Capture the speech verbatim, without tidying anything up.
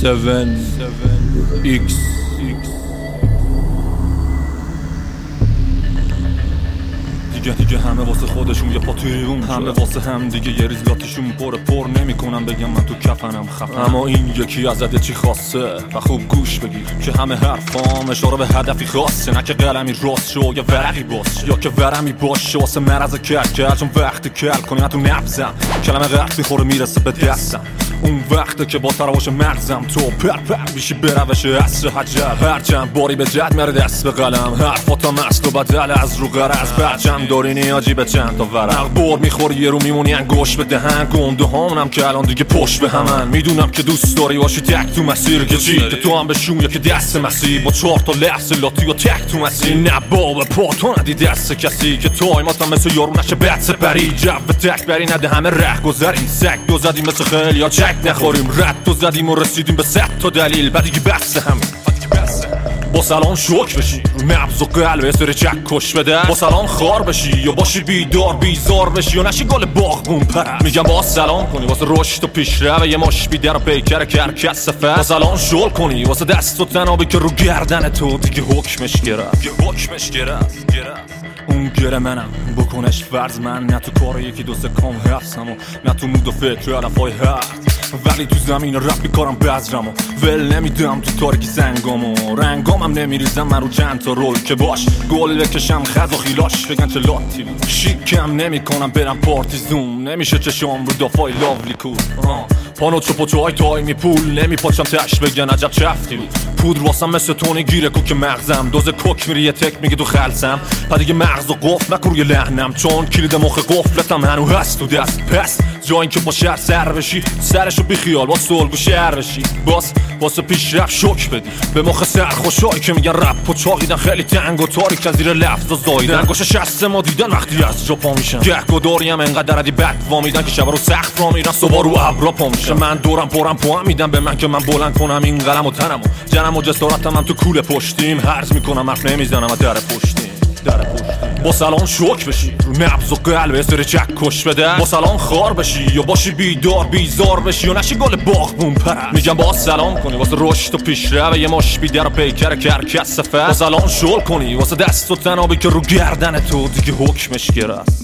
seven X دیگه دیگه همه واسه خودشون یه پاتیون، همه واسه هم دیگه یه ریز لاتیشون پر پر نمیکنم بگم من تو کفنم خفن، اما این یکی ازت چی خواسته و خوب گوش بگیر که همه حرفام اشاره به هدفی خاصه، نه که قلمی راست شو یا ورقی باش یا که ورمی باشه واسه مرز کل کل، چون وقتی کل کنی من تو نبزم کلمه قطعی خوره میرسه به دستم، اون وقته که با تراوش مغزم تو پر پر میشی به روش عصر حجر، هر چند باری به جد میاره دست به قلم، حرفاتا مست و بدل از رو غرض، برچم داری نیازی به چند تا ورق، بور میخوری یه رو میمونی انگوش به دهن، گنده هامونم که الان دیگه پشت به همن، میدونم که دوست داری باشی تک تو مسیر که چی که تو هم بشون یا که دست مسیر با چهار تا لحظه لاتی و تک تو مسیر، نه بابا پا تو ندی دست کسی که تایماتم مثل یارو نشه بد سپری، جو تک بری نده همه ره گذریم، سگ دو زدیم مثل خیلی یا چک نخوریم، رد تو زدیم و رسیدیم به صد تا دلیل، بعد دیگه بحث همین با سلام شوک بشی نبض و قلب سر چک کش بده، با سلام خار بشی یا باشی بیدار بیزار بشی یا نشی گل باغبون پرست، میگم با سلام کنی واسه رشد و پیشرو یه ماش بیدر و پیکر کرکس سفر، با سلام شل کنی واسه دست و تنابی که رو گردن تو دیگه حکمش گرفت، دیگه حکمش گرفت گرفت اون گره منم بکنش فرض، من نه تو کار یکی دو سه کام حفظم و نه تو مود و فکر علفای هفت، ولی تو زمین رپ بیکارم بذرم و ول نمیدم تو تاریکی سنگام و رنگامم نمیریزم من رو چند تا رول که باش گل بکشم خز و خیلاش بگن چه لاتی شیکم نمیکنم برم پارتیزون، نمیشه چشم رو دافای لاولی کول پانو چو پچوهای تایمی پول نمیپاچم تش بگن عجب چفتی بود، پودر واسم مثل تونی گیره کوک مغزم، دوز کوک میری یه تک میگه تو خلصم، پا دیگه مغز و قفل نکن روی لحنم چون کلید مخ قفلتم هنو هست تو دست، پس جا این که با شهر سر بشی سرشو بیخیال با سلگو شهر بشی، باز واسه پیش رفت شک بدی به مخ سر خوشایی که میگن رپ و چاقیدن خیلی تنگ و تاریک از زیر لفظ و زایدن، گوش شست ما دیدن وقتی از جا پا میشن، گهگو داریم انقدر ردی بد وامیدن که شب رو سخت را میرن صبح رو ابرا پا میشن، من دورم پرم پا هم میدم به من که من بلند کنم این قلم و تنم و جنم و جسارتم من تو کوله پشتیم، هرز میکنم حرف نمیزنم و در پشتیم در پشتیم، با سلام شوک بشی رو نبض و قلب سر چک کش بده، با سلام خار بشی یا باشی بیدار بیزار بشی یا نشی گل باغبون پرست، میگم با سلام کنی واسه رشد و پیشرو یه ماش بیدر و پیکر کرکس سفر، با سلام شل کنی واسه دست و تنابی که رو گردن تو دیگه حکمش گرفت.